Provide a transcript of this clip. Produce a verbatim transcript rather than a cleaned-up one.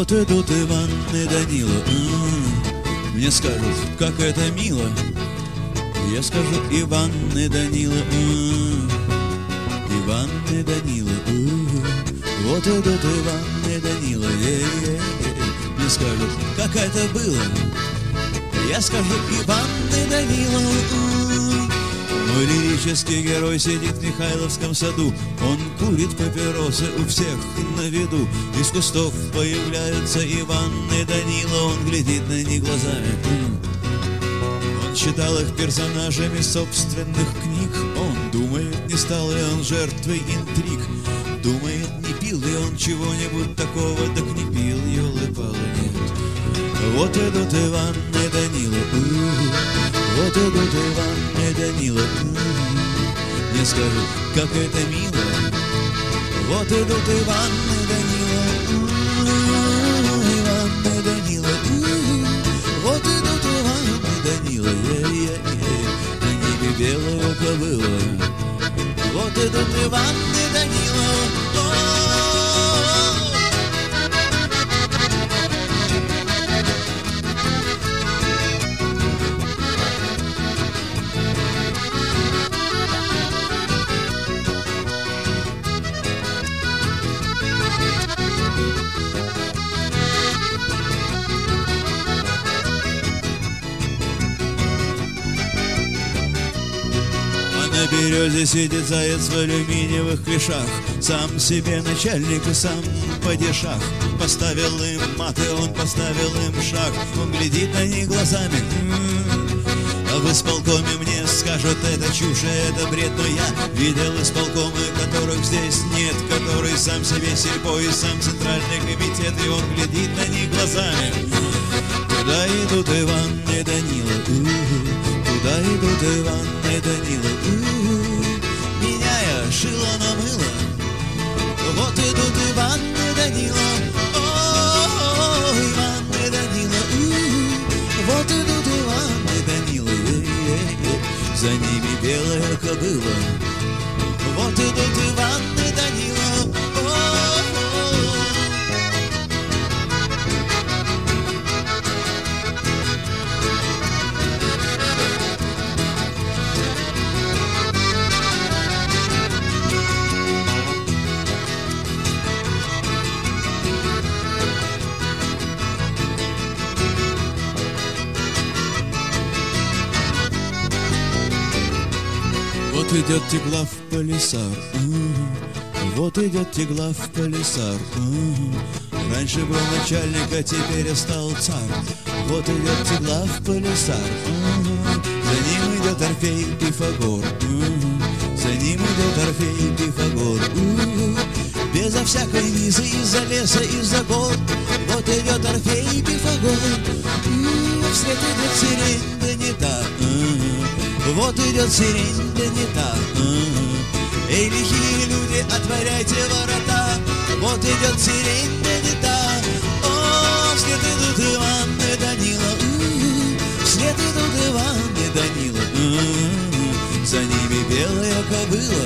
Вот идут Иван и Данила. М-м-м. Мне скажут, как это мило. Я скажу: Иван и Данила. М-м-м. Иван и Данила. М-м-м. Вот идут Иван и Данила. Е-е-е. Мне скажут, как это было. Я скажу: Иван и Данила. М-м-м. Мой лирический герой сидит в Михайловском саду. Он курит папиросы у всех на виду. Из кустов появляются Иван и Данила. Он глядит на них глазами. Он читал их персонажами собственных книг. Он думает, не стал ли он жертвой интриг. Думает, не пил ли он чего-нибудь такого. Так не пил, ёлы-палы, нет. Вот идут Иван и Данила. Вот идут Иван и Данила. Мне скажут, как это мило. Вот идут Иван и Данила. Иван и Данила. Вот идут Иван и Данила. Е-е-е. На небе белая кобыла. Вот идут Иван и Данила. На березе сидит заяц в алюминиевых клешах. Сам себе начальник и сам падишах. Поставил им маты, он поставил им шаг. Он глядит на них глазами. М-м-м. А в исполкоме мне скажут, это чушь, это бред. Но я видел исполкомы, которых здесь нет. Который сам себе сельпо и сам центральный комитет. И он глядит на них глазами. Туда идут Иван и Данила. Туда идут Иван и Данила. Меняя шило на мыло. Вот идут Иван и Данила. О, Иван и Данила. Вот идут Иван и Данила. За ними белая кобыла. Вот идут Иван и Данила. Вот идет Теглав Полисар. Вот идет Теглав Полисар. Раньше был начальник, а теперь стал царь. Вот идет Теглав Полисар. За ним идет Орфей Пифагор. За ним идет Орфей Пифагор. Безо всякой визы из-за леса, из-за гор. Вот идет Орфей Пифагор. Вслед идет сирень, да не та. Вот идет сирень, да не та. Эй, лихие люди, отворяйте ворота. Вот идет сирень, да не та. О, вслед идут Иван и Данила. Вслед идут Иван и Данила. За ними белая кобыла.